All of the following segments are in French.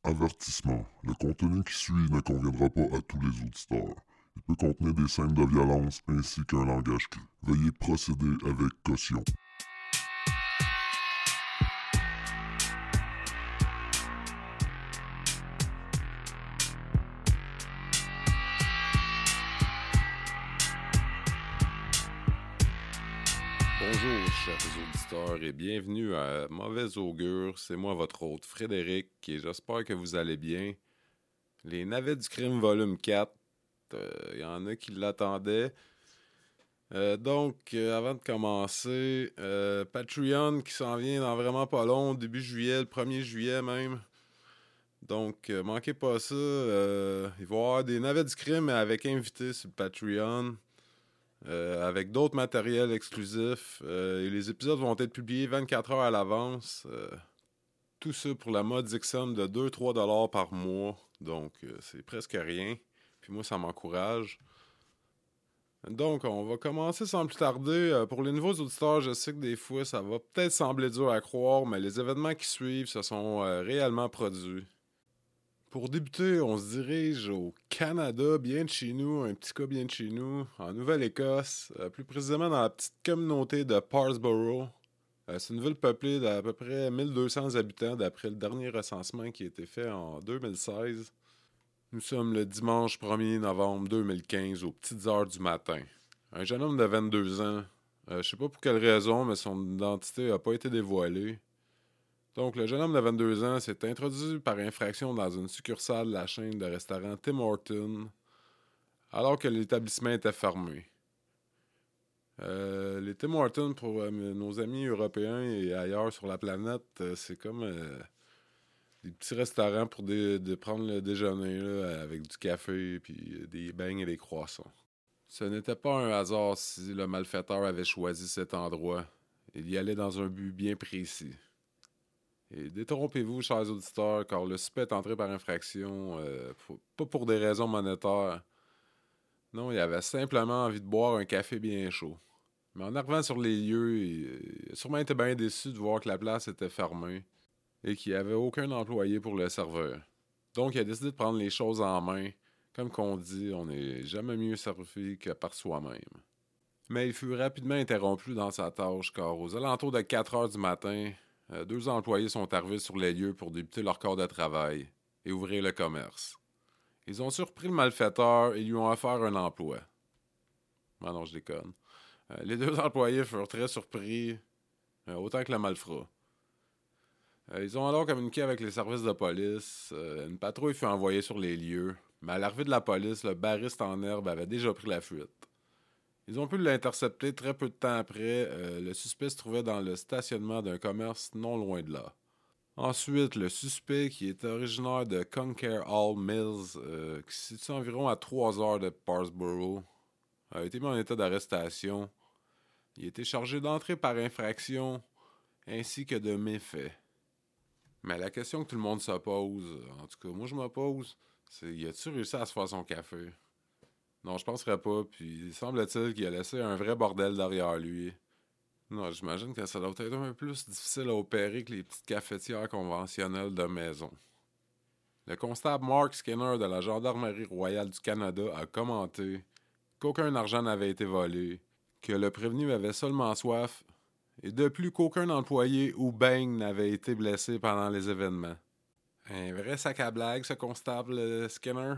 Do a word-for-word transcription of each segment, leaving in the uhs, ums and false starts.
Avertissement. Le contenu qui suit ne conviendra pas à tous les auditeurs. Il peut contenir des scènes de violence ainsi qu'un langage cru. Veuillez procéder avec caution. Bonjour chers auditeurs et bienvenue à Mauvais Augure, c'est moi votre hôte Frédéric et j'espère que vous allez bien. Les Navets du crime volume quatre, il euh, y en a qui l'attendaient. Euh, donc euh, avant de commencer, euh, Patreon qui s'en vient dans vraiment pas long, début juillet, le premier juillet même. Donc euh, manquez pas ça, euh, il va y avoir des Navets du crime mais avec invités sur le Patreon. Euh, avec d'autres matériels exclusifs. Euh, et les épisodes vont être publiés vingt-quatre heures à l'avance. Euh, tout ça pour la modique somme de deux à trois dollars par mois. Donc, euh, c'est presque rien. Puis moi, ça m'encourage. Donc, on va commencer sans plus tarder. Euh, pour les nouveaux auditeurs, je sais que des fois, ça va peut-être sembler dur à croire, mais les événements qui suivent se sont euh, réellement produits. Pour débuter, on se dirige au Canada, bien de chez nous, un petit cas bien de chez nous, en Nouvelle-Écosse, euh, plus précisément dans la petite communauté de Parsborough. Euh, c'est une ville peuplée d'à peu près mille deux cents habitants d'après le dernier recensement qui a été fait en deux mille seize. Nous sommes le dimanche premier novembre deux mille quinze aux petites heures du matin. Un jeune homme de vingt-deux ans, euh, je sais pas pour quelle raison, mais son identité n'a pas été dévoilée. Donc, le jeune homme de vingt-deux ans s'est introduit par infraction dans une succursale de la chaîne de restaurants Tim Hortons alors que l'établissement était fermé. Euh, les Tim Hortons, pour euh, nos amis européens et ailleurs sur la planète, euh, c'est comme euh, des petits restaurants pour dé- de prendre le déjeuner là, avec du café, puis des beignes et des croissants. Ce n'était pas un hasard si le malfaiteur avait choisi cet endroit. Il y allait dans un but bien précis. Et détrompez-vous, chers auditeurs, car le suspect est entré par infraction, euh, pour- pas pour des raisons monétaires. Non, il avait simplement envie de boire un café bien chaud. Mais en arrivant sur les lieux, il, il a sûrement été bien déçu de voir que la place était fermée et qu'il n'y avait aucun employé pour le serveur. Donc, il a décidé de prendre les choses en main. Comme qu'on dit, on n'est jamais mieux servi que par soi-même. Mais il fut rapidement interrompu dans sa tâche, car aux alentours de quatre heures du matin, euh, deux employés sont arrivés sur les lieux pour débuter leur corps de travail et ouvrir le commerce. Ils ont surpris le malfaiteur et lui ont offert un emploi. Ah non, je déconne. Euh, les deux employés furent très surpris, euh, autant que le malfrat. Euh, ils ont alors communiqué avec les services de police. Euh, une patrouille fut envoyée sur les lieux, mais à l'arrivée de la police, le bariste en herbe avait déjà pris la fuite. Ils ont pu l'intercepter très peu de temps après. Euh, le suspect se trouvait dans le stationnement d'un commerce non loin de là. Ensuite, le suspect, qui est originaire de Conker Hall Mills, euh, qui se situe environ à trois heures de Parsborough, a été mis en état d'arrestation. Il a été chargé d'entrée par infraction ainsi que de méfait. Mais la question que tout le monde se pose, en tout cas moi je me pose, c'est y a-tu réussi à se faire son café? Non, je penserais pas, puis il semble-t-il qu'il a laissé un vrai bordel derrière lui. Non, j'imagine que ça doit être un peu plus difficile à opérer que les petites cafetières conventionnelles de maison. Le constable Mark Skinner de la Gendarmerie royale du Canada a commenté qu'aucun argent n'avait été volé, que le prévenu avait seulement soif, et de plus qu'aucun employé ou beigne n'avait été blessé pendant les événements. Un vrai sac à blagues, ce constable euh, Skinner.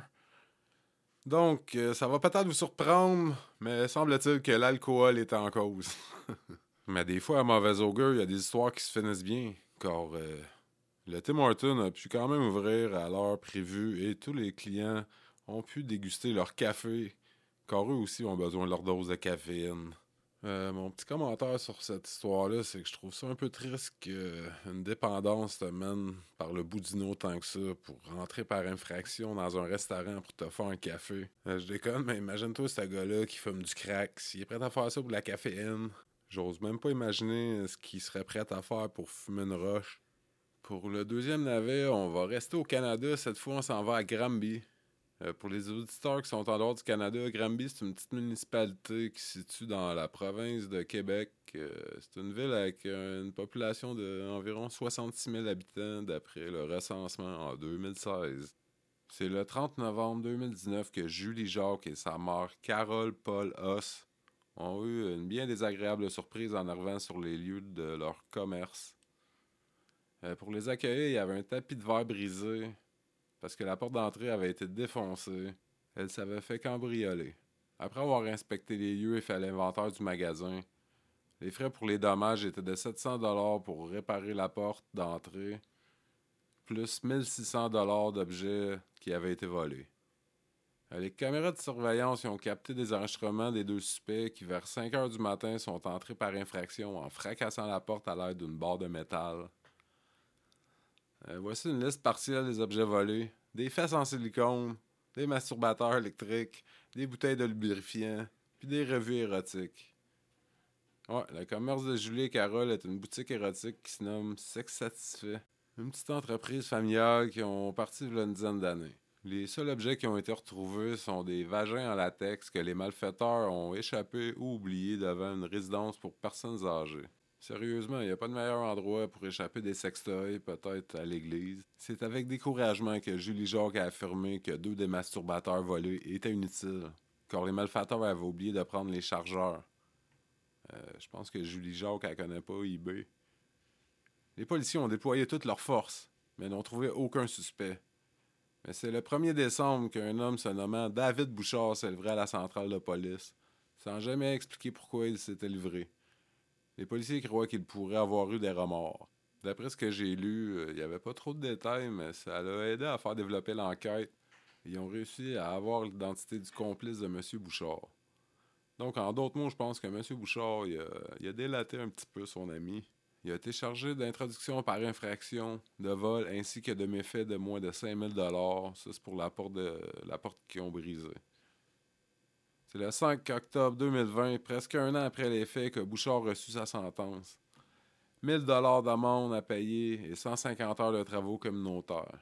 Donc, euh, ça va peut-être vous surprendre, mais semble-t-il que l'alcool est en cause. Mais des fois, à mauvais augure, il y a des histoires qui se finissent bien, car euh, le Tim Hortons a pu quand même ouvrir à l'heure prévue et tous les clients ont pu déguster leur café, car eux aussi ont besoin de leur dose de caféine. Euh, mon petit commentaire sur cette histoire-là, c'est que je trouve ça un peu triste qu'une dépendance te mène par le bout du nez autant que ça pour rentrer par infraction dans un restaurant pour te faire un café. Euh, je déconne, mais imagine-toi ce gars-là qui fume du crack, s'il est prêt à faire ça pour de la caféine. J'ose même pas imaginer ce qu'il serait prêt à faire pour fumer une roche. Pour le deuxième navet, on va rester au Canada. Cette fois, on s'en va à Granby. Euh, pour les auditeurs qui sont en dehors du Canada, Granby, c'est une petite municipalité qui se situe dans la province de Québec. Euh, c'est une ville avec euh, une population d'environ soixante-six mille habitants d'après le recensement en deux mille seize. C'est le trente novembre deux mille dix-neuf que Julie Jacques et sa mère Carole Paul Hoss ont eu une bien désagréable surprise en arrivant sur les lieux de leur commerce. Euh, pour les accueillir, il y avait un tapis de verre brisé parce que la porte d'entrée avait été défoncée. Elle s'avait fait cambrioler. Après avoir inspecté les lieux et fait l'inventaire du magasin, les frais pour les dommages étaient de sept cents dollars pour réparer la porte d'entrée, plus mille six cents dollars d'objets qui avaient été volés. Les caméras de surveillance y ont capté des enregistrements des deux suspects qui, vers cinq heures du matin, sont entrés par infraction en fracassant la porte à l'aide d'une barre de métal. Euh, voici une liste partielle des objets volés. Des fesses en silicone, des masturbateurs électriques, des bouteilles de lubrifiant, puis des revues érotiques. Ouais, le commerce de Julie et Carole est une boutique érotique qui se nomme Sex Satisfait. Une petite entreprise familiale qui ont parti il y a une dizaine d'années. Les seuls objets qui ont été retrouvés sont des vagins en latex que les malfaiteurs ont échappés ou oubliés devant une résidence pour personnes âgées. Sérieusement, il n'y a pas de meilleur endroit pour échapper des sextoys, peut-être à l'église. C'est avec découragement que Julie Jacques a affirmé que deux des masturbateurs volés étaient inutiles, car les malfaiteurs avaient oublié de prendre les chargeurs. Euh, je pense que Julie Jacques, elle connaît pas eBay. Les policiers ont déployé toutes leurs forces, mais n'ont trouvé aucun suspect. Mais c'est le premier décembre qu'un homme se nommant David Bouchard s'est livré à la centrale de police, sans jamais expliquer pourquoi il s'était livré. Les policiers croient qu'il pourrait avoir eu des remords. D'après ce que j'ai lu, il n'y avait pas trop de détails, mais ça l'a aidé à faire développer l'enquête. Ils ont réussi à avoir l'identité du complice de M. Bouchard. Donc, en d'autres mots, je pense que M. Bouchard, il a, il a délaté un petit peu son ami. Il a été chargé d'introduction par infraction, de vol, ainsi que de méfaits de moins de cinq mille dollars. Ça, c'est pour la porte, de, la porte qu'ils ont brisée. C'est le cinq octobre deux mille vingt, presque un an après les faits, que Bouchard a reçu sa sentence. mille dollars d'amende à payer et cent cinquante heures de travaux communautaires.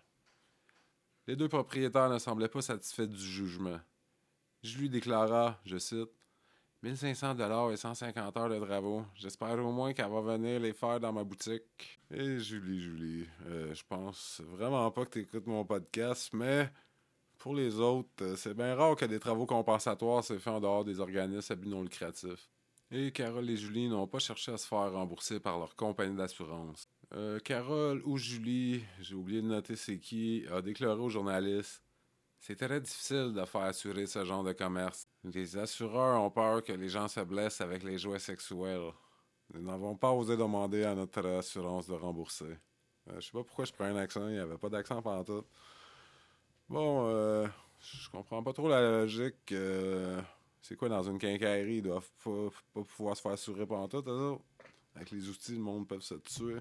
Les deux propriétaires ne semblaient pas satisfaits du jugement. Je lui déclara, je cite, mille cinq cents dollars et cent cinquante heures de travaux. J'espère au moins qu'elle va venir les faire dans ma boutique. Et Julie, Julie, euh, je pense vraiment pas que tu écoutes mon podcast, mais pour les autres, euh, c'est bien rare que des travaux compensatoires soient faits en dehors des organismes à but non lucratif. Et Carole et Julie n'ont pas cherché à se faire rembourser par leur compagnie d'assurance. Euh, Carole ou Julie, j'ai oublié de noter c'est qui, a déclaré aux journalistes: c'est très difficile de faire assurer ce genre de commerce. Les assureurs ont peur que les gens se blessent avec les jouets sexuels. Nous n'avons pas osé demander à notre assurance de rembourser. Euh, je sais pas pourquoi je prends un accent, il n'y avait pas d'accent pantoute. Bon, euh, je comprends pas trop la logique. Euh, c'est quoi, dans une quincaillerie, ils doivent pas, pas pouvoir se faire assurer pantoute, eux autres? Avec les outils, le monde peut se tuer.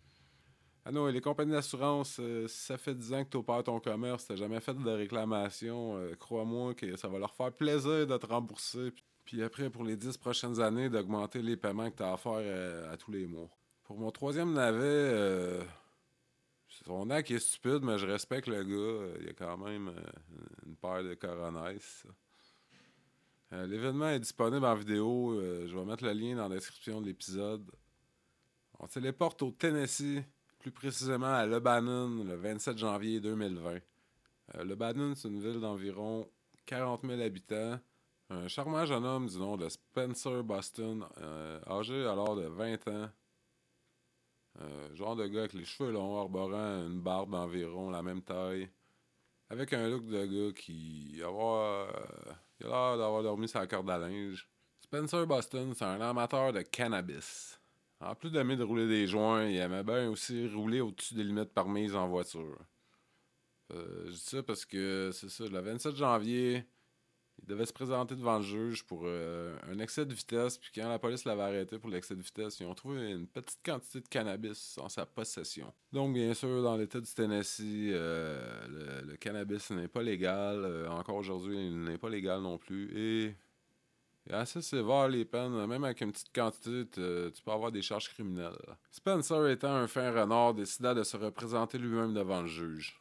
Ah non, et les compagnies d'assurance, euh, si ça fait dix ans que tu opères ton commerce, t'as jamais fait de réclamation, euh, crois-moi que ça va leur faire plaisir de te rembourser. Puis après, pour les dix prochaines années, d'augmenter les paiements que tu as à faire euh, à tous les mois. Pour mon troisième navet, euh, son acte est stupide, mais je respecte le gars. Euh, il y a quand même euh, une paire de coronesses. Euh, l'événement est disponible en vidéo. Euh, je vais mettre le lien dans la description de l'épisode. On téléporte au Tennessee, plus précisément à Lebanon, le vingt-sept janvier deux mille vingt. Euh, Lebanon, c'est une ville d'environ quarante mille habitants. Un charmant jeune homme du nom de Spencer Boston, euh, âgé alors de vingt ans. Euh, genre de gars avec les cheveux longs, arborant une barbe d'environ la même taille. Avec un look de gars qui avoir, euh, il a l'air d'avoir dormi sur la corde à linge. Spencer Boston, c'est un amateur de cannabis. En plus d'aimer de rouler des joints, il aimait bien aussi rouler au-dessus des limites permises en voiture. Euh, je dis ça parce que c'est ça, le vingt-sept janvier, il devait se présenter devant le juge pour euh, un excès de vitesse, puis quand la police l'avait arrêté pour l'excès de vitesse, ils ont trouvé une petite quantité de cannabis en sa possession. Donc, bien sûr, dans l'État du Tennessee, euh, le, le cannabis n'est pas légal. Euh, encore aujourd'hui, il n'est pas légal non plus. Et il est assez sévère les peines. Même avec une petite quantité, tu peux avoir des charges criminelles. Spencer, étant un fin renard, décida de se représenter lui-même devant le juge.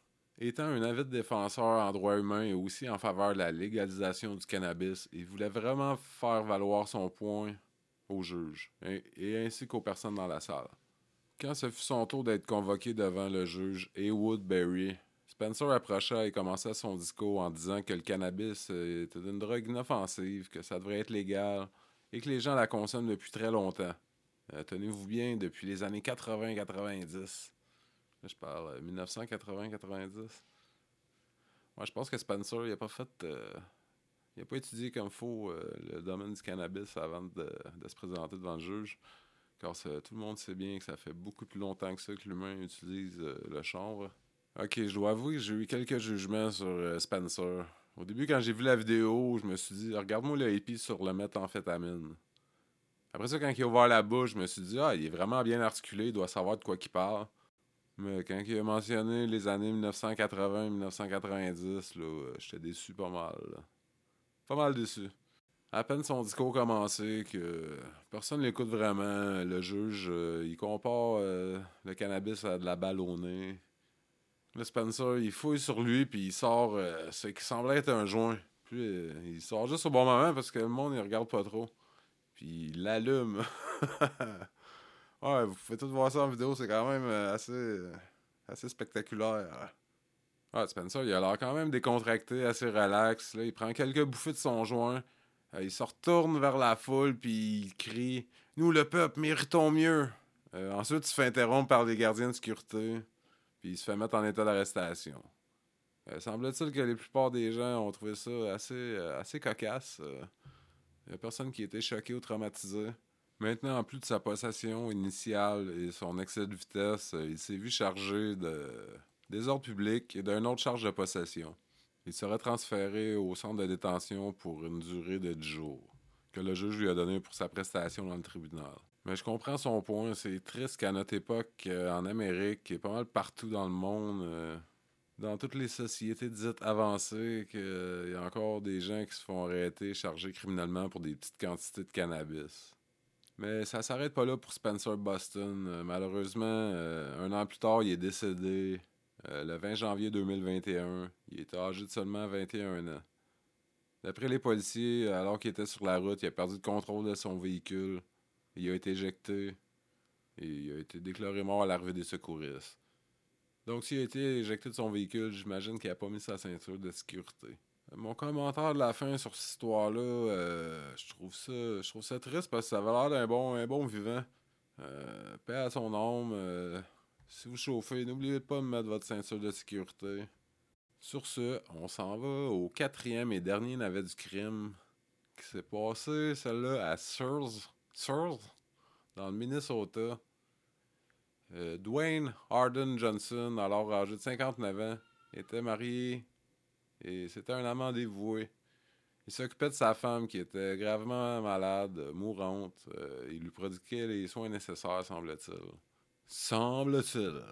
Étant un avide défenseur en droit humain et aussi en faveur de la légalisation du cannabis, il voulait vraiment faire valoir son point au juge et, et ainsi qu'aux personnes dans la salle. Quand ce fut son tour d'être convoqué devant le juge Heywood Berry, Spencer approcha et commença son discours en disant que le cannabis était une drogue inoffensive, que ça devrait être légal et que les gens la consomment depuis très longtemps. Euh, tenez-vous bien, depuis les années quatre-vingts quatre-vingt-dix. Là, je parle mille neuf cent quatre-vingts quatre-vingt-dix. Ouais, je pense que Spencer, il a pas fait... Euh, il a pas étudié comme faut euh, le domaine du cannabis avant de, de se présenter devant le juge. Car ça, tout le monde sait bien que ça fait beaucoup plus longtemps que ça que l'humain utilise euh, le chanvre. Ok, je dois avouer que j'ai eu quelques jugements sur euh, Spencer. Au début, quand j'ai vu la vidéo, je me suis dit, regarde-moi le hippie sur le méthamphétamine. Après ça, quand il a ouvert la bouche, je me suis dit, ah, il est vraiment bien articulé, il doit savoir de quoi il parle. Mais quand il a mentionné les années mille neuf cent quatre-vingts mille neuf cent quatre-vingt-dix, là, j'étais déçu pas mal. Là. Pas mal déçu. À peine son discours commencé, que personne ne l'écoute vraiment. Le juge, euh, il compare euh, le cannabis à de la balle au nez. Le Spencer, il fouille sur lui, puis il sort euh, ce qui semblait être un joint. Puis euh, il sort juste au bon moment parce que le monde, il regarde pas trop. Puis il l'allume. Ouais, vous pouvez tout voir ça en vidéo, c'est quand même euh, assez, euh, assez spectaculaire. Ouais, Spencer, il a l'air quand même décontracté, assez relax. Là, il prend quelques bouffées de son joint. Euh, il se retourne vers la foule, puis il crie « Nous, le peuple, méritons mieux! Euh, » Ensuite, il se fait interrompre par les gardiens de sécurité, puis il se fait mettre en état d'arrestation. Euh, semble-t-il que la plupart des gens ont trouvé ça assez, euh, assez cocasse. Il euh, n'y a personne qui a été choqué ou traumatisé. Maintenant, en plus de sa possession initiale et son excès de vitesse, il s'est vu chargé de désordre public et d'une autre charge de possession. Il sera transféré au centre de détention pour une durée de dix jours, que le juge lui a donné pour sa prestation dans le tribunal. Mais je comprends son point. C'est triste qu'à notre époque, en Amérique, et pas mal partout dans le monde, euh, dans toutes les sociétés dites avancées, qu'il y a encore des gens qui se font arrêter, chargés criminellement pour des petites quantités de cannabis. Mais ça s'arrête pas là pour Spencer Boston. Euh, malheureusement, euh, un an plus tard, il est décédé euh, le vingt janvier deux mille vingt et un. Il était âgé de seulement vingt et un ans. D'après les policiers, alors qu'il était sur la route, il a perdu le contrôle de son véhicule. Il a été éjecté et il a été déclaré mort à l'arrivée des secouristes. Donc, s'il a été éjecté de son véhicule, j'imagine qu'il n'a pas mis sa ceinture de sécurité. Mon commentaire de la fin sur cette histoire-là, euh, je trouve ça je trouve ça triste parce que ça avait l'air d'un bon, un bon vivant. Euh, paix à son âme. Euh, si vous chauffez, n'oubliez pas de mettre votre ceinture de sécurité. Sur ce, on s'en va au quatrième et dernier navet du crime qui s'est passé, celle-là, à Searles, Searles, dans le Minnesota. Euh, Dwayne Harden Johnson, alors âgé de cinquante-neuf ans, était marié et c'était un amant dévoué. Il s'occupait de sa femme qui était gravement malade, mourante. Euh, il lui prodiguait les soins nécessaires, semble-t-il. Semble-t-il.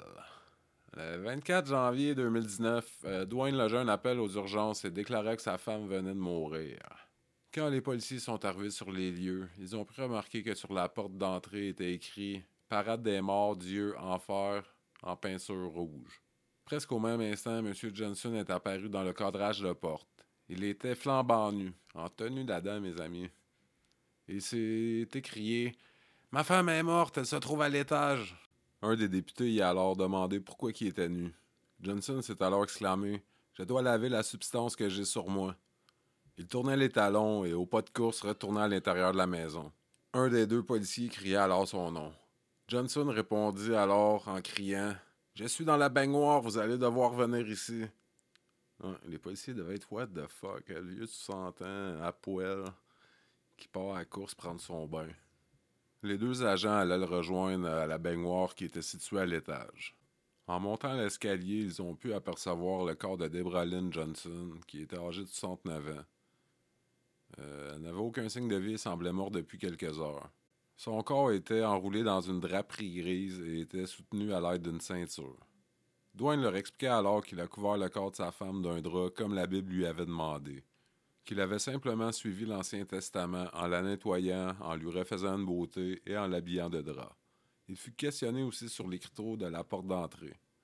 Le vingt-quatre janvier deux mille dix-neuf, euh, Dwayne logea un appel aux urgences et déclara que sa femme venait de mourir. Quand les policiers sont arrivés sur les lieux, ils ont pu remarquer que sur la porte d'entrée était écrit « Parade des morts, Dieu, enfer » en peinture rouge. Presque au même instant, M. Johnson est apparu dans le cadrage de porte. Il était flambant nu, en tenue d'Adam, mes amis. Il s'est écrié « Ma femme est morte, elle se trouve à l'étage ». Un des députés y a alors demandé pourquoi il était nu. Johnson s'est alors exclamé « Je dois laver la substance que j'ai sur moi ». Il tournait les talons et au pas de course retourna à l'intérieur de la maison. Un des deux policiers cria alors son nom. Johnson répondit alors en criant « Je suis dans la baignoire, vous allez devoir venir ici ». Ouais, les policiers devaient être what the fuck, le vieux de soixante ans, à poêle, qui part à la course prendre son bain. Les deux agents allaient le rejoindre à la baignoire qui était située à l'étage. En montant l'escalier, ils ont pu apercevoir le corps de Deborah Lynn Johnson, qui était âgée de soixante-neuf ans. Euh, elle n'avait aucun signe de vie et semblait morte depuis quelques heures. Son corps était enroulé dans une draperie grise et était soutenu à l'aide d'une ceinture. Dwayne leur expliqua alors qu'il a couvert le corps de sa femme d'un drap comme la Bible lui avait demandé, qu'il avait simplement suivi l'Ancien Testament en la nettoyant, en lui refaisant une beauté et en l'habillant de drap. Il fut questionné aussi sur l'écriteau de la porte d'entrée.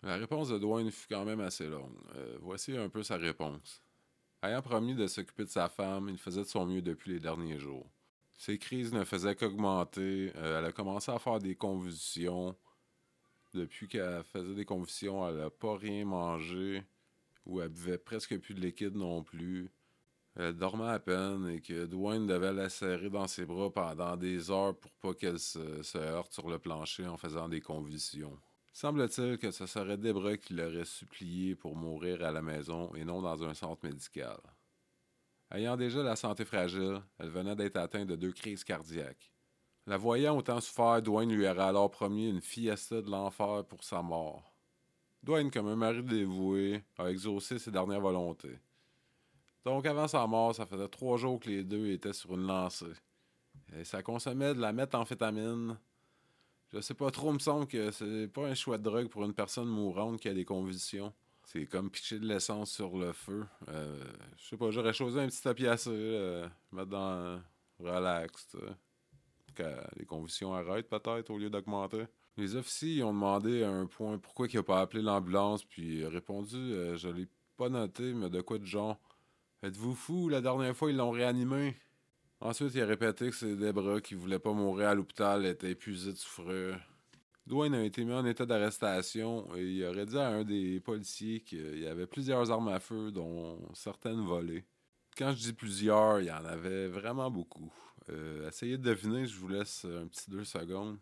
La réponse de Dwayne fut quand même assez longue. Euh, voici un peu sa réponse. Ayant promis de s'occuper de sa femme, il faisait de son mieux depuis les derniers jours. Ses crises ne faisaient qu'augmenter. Euh, elle a commencé à faire des convulsions. Depuis qu'elle faisait des convulsions, elle n'a pas rien mangé ou elle buvait presque plus de liquide non plus. Elle dormait à peine et que Dwayne devait la serrer dans ses bras pendant des heures pour pas qu'elle se, se heurte sur le plancher en faisant des convulsions. Semble-t-il que ce serait Debra qui l'aurait supplié pour mourir à la maison et non dans un centre médical. Ayant déjà la santé fragile, elle venait d'être atteinte de deux crises cardiaques. La voyant autant souffert, Dwayne lui aurait alors promis une fiesta de l'enfer pour sa mort. Dwayne, comme un mari dévoué, a exaucé ses dernières volontés. Donc avant sa mort, ça faisait trois jours que les deux étaient sur une lancée. Et ça consommait de la méthamphétamine. Je sais pas trop, il me semble que c'est pas un choix de drogue pour une personne mourante qui a des convulsions. C'est comme pitcher de l'essence sur le feu. Euh, je sais pas, j'aurais choisi un petit opiacé, euh, mettre dans euh, relax, tu sais. Pour que les convulsions arrêtent peut-être au lieu d'augmenter. Les officiers ont demandé à un point pourquoi il a pas appelé l'ambulance, puis il a répondu euh, je l'ai pas noté, mais de quoi de genre êtes-vous fou, la dernière fois ils l'ont réanimé. Ensuite, il a répété que c'est Debra qui voulait pas mourir à l'hôpital, elle était épuisée de souffrir. Dwayne a été mis en état d'arrestation et il aurait dit à un des policiers qu'il y avait plusieurs armes à feu, dont certaines volées. Quand je dis plusieurs, il y en avait vraiment beaucoup. Euh, essayez de deviner, je vous laisse un petit deux secondes.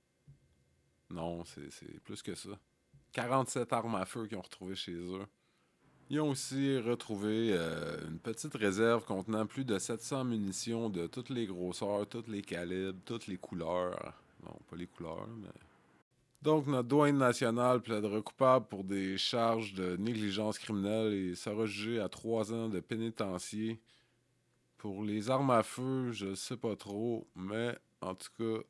Non, c'est, c'est plus que ça. quarante-sept armes à feu qu'ils ont retrouvées chez eux. Ils ont aussi retrouvé euh, une petite réserve contenant plus de sept cents munitions de toutes les grosseurs, tous les calibres, toutes les couleurs. Non, pas les couleurs, mais... Donc, notre douane nationale plaidera coupable pour des charges de négligence criminelle et sera jugé à trois ans de pénitencier. Pour les armes à feu, je sais pas trop, mais en tout cas,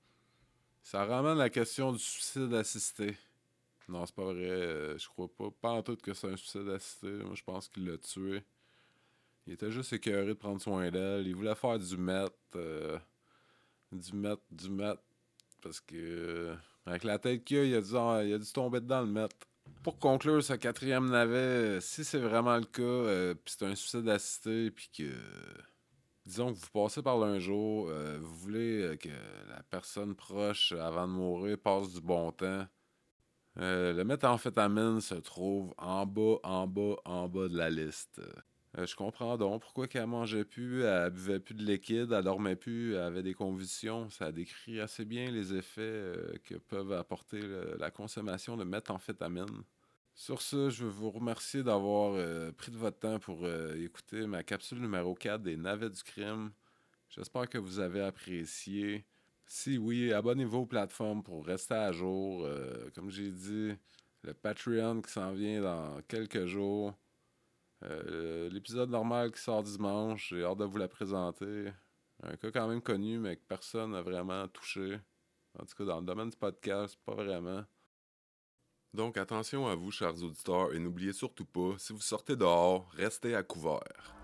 ça ramène la question du suicide assisté. Non, c'est pas vrai. Euh, je crois pas. Pas en tout que c'est un suicide assisté. Moi, je pense qu'il l'a tué. Il était juste écœuré de prendre soin d'elle. Il voulait faire du meth. Euh, du meth, du meth. Parce que, euh, avec la tête qu'il a, il a, dû, oh, il a dû tomber dedans le meth. Pour conclure ce quatrième navet, si c'est vraiment le cas, euh, puis c'est un suicide assisté, puis que... Disons que vous passez par là un jour, euh, vous voulez euh, que la personne proche, avant de mourir, passe du bon temps. Euh, le méthamphétamine se trouve en bas, en bas, en bas de la liste. Euh, je comprends donc pourquoi qu'elle mangeait plus, elle buvait plus de liquide, elle dormait plus, elle avait des convulsions. Ça décrit assez bien les effets euh, que peuvent apporter le, la consommation de méthamphétamine. Sur ce, je veux vous remercier d'avoir euh, pris de votre temps pour euh, écouter ma capsule numéro quatre des Navets du crime. J'espère que vous avez apprécié. Si oui, abonnez-vous aux plateformes pour rester à jour. Euh, comme j'ai dit, le Patreon qui s'en vient dans quelques jours. Euh, l'épisode normal qui sort dimanche, j'ai hâte de vous la présenter. Un cas quand même connu, mais que personne n'a vraiment touché. En tout cas, dans le domaine du podcast, pas vraiment. Donc, attention à vous, chers auditeurs, et n'oubliez surtout pas, si vous sortez dehors, restez à couvert.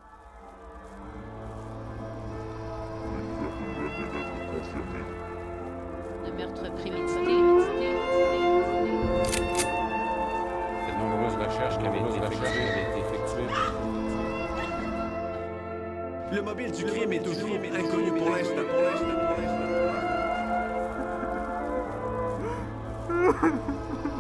Le meurtre prémédité. De nombreuses recherches qui avaient été effectuées. Le mobile du crime est toujours inconnu pour l'instant. Pour l'instant, pour l'instant.